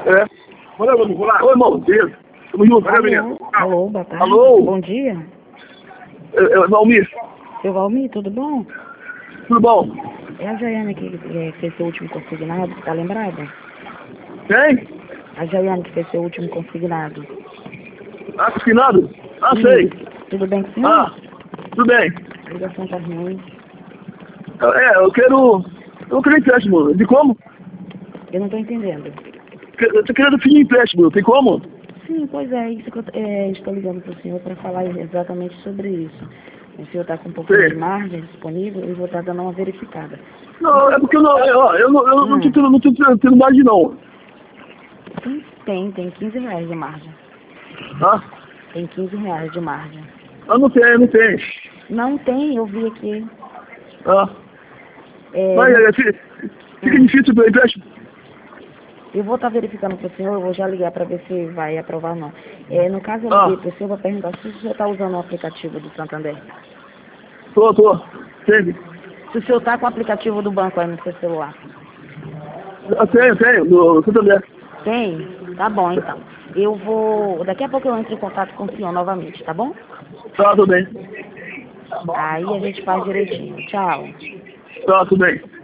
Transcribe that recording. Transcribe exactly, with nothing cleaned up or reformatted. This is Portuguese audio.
É. Manda, vamos lá. Oi, irmão. Beleza. Tamo junto. Valeu, menino. Alô, boa tarde. Alô? Bom dia. É, é, Valmir. Seu Valmir, tudo bom? Tudo bom? É a Jaiane que é, fez seu último consignado, tá lembrada? Quem? A Jaiane que fez seu último consignado. Ah, consignado? Ah, Sim. sei. Tudo bem com o senhor? Ah, tudo bem. A ligação tá ruim. É, eu quero... Eu quero empréstimo. De como? Eu não tô entendendo. Eu tô querendo pedir empréstimo. Tem como? Sim, pois é, isso que eu é, estou ligando para o senhor para falar exatamente sobre isso. O senhor está com um pouquinho Sim. de margem disponível e vou estar dando uma verificada. Não, é porque eu não... Eu, eu, não, eu Hum. não tô tendo, não tô tendo, tendo margem, não. Sim, tem, tem quinze reais de margem. Ah? Tem quinze reais de margem. Ah, não tem, não tem. Não tem, eu vi aqui. Ah. É, Mas não- é, fica, fica Hum. difícil o empréstimo. Eu vou estar verificando para o senhor, eu vou já ligar para ver se vai aprovar ou não. É, no caso, eu Ah. liguei para o senhor para perguntar se o senhor está usando o aplicativo do Santander. Tô, tô. Teve. Se o senhor está com o aplicativo do banco aí no seu celular. Eu tenho, tenho. No Santander. Tem? Tá bom, então. Eu vou... Daqui a pouco eu entro em contato com o senhor novamente, tá bom? Tá, tudo bem. Aí a gente faz direitinho. Tchau. Tá, tudo bem.